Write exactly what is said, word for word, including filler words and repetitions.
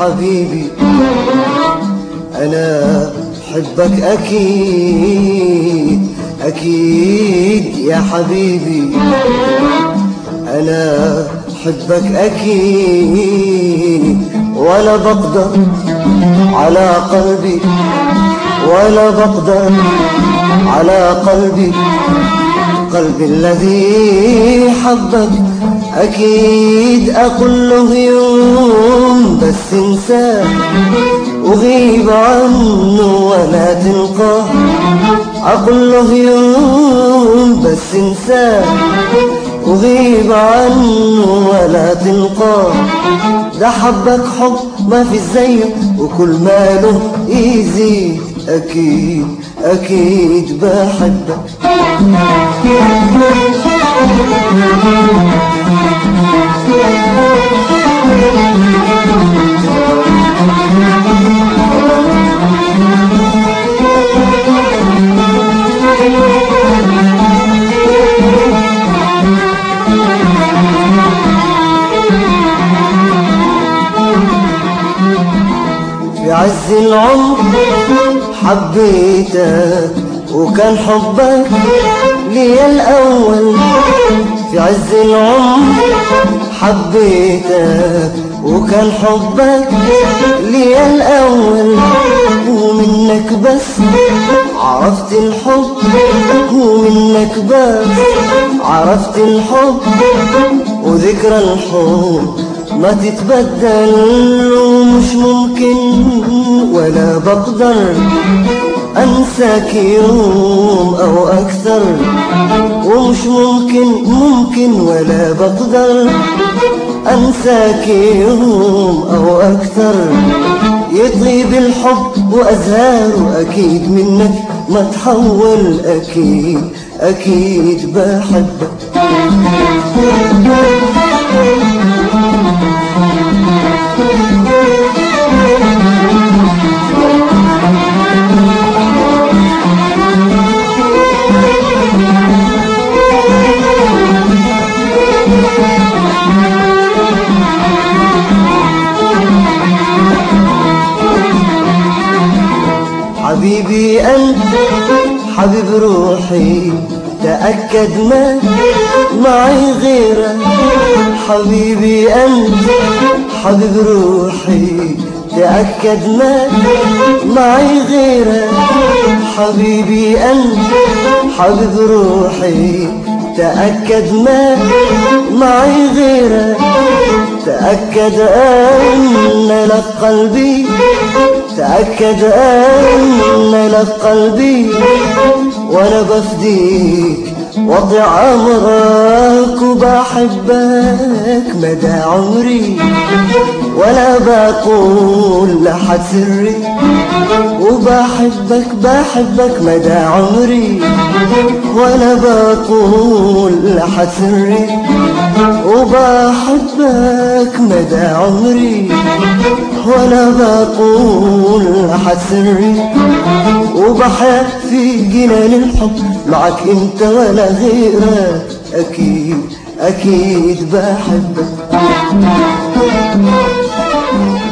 حبيبي أنا بحبك أكيد أكيد يا حبيبي أنا بحبك أكيد، ولا بقدر على قلبي ولا بقدر على قلبي قلبي الذي حبك أكيد. أقول له يوم بس انساه وغيب عنه ولا تلقاه، أقول له يوم بس انساه وغيب عنه ولا تلقاه. ده حبك حب ما في زيه وكل ماله يزيد، أكيد أكيد بحبك. في عز العمر حبيتك وكان حبك لي الأول، في عز العمر حبيتك وكان حبك لي الأول. ومنك بس عرفت الحب، ومنك بس عرفت الحب، وذكرى الحب ما تتبدل. ومش ممكن ولا بقدر أنساك يوم أو أكثر، ومش ممكن ممكن ولا بقدر أنساك يوم أو أكثر. يطيب الحب وأزهاره أكيد منك ما تحول، أكيد أكيد بحبك. حبيبي أنت حبيب روحي، تأكد ما معي غيرك. حبيبي أنت حبيب روحي، تأكد ما معي غيرك. حبيبي أنت حبيب روحي، تأكد ما معي غيرك. تأكد أن لك قلبي، تأكد أن لك قلبي، وأنا بفديك وضع أمرك. وبحبك مدى عمري ولا بقول لحد سري، وبحبك بحبك مدى عمري ولا بقول لحد سري. وبحبك مدى عمري ولا بقول لحد سري. وبحيا في جنان الحب معك انت ولا غيرك، أكيد أكيد بحبك.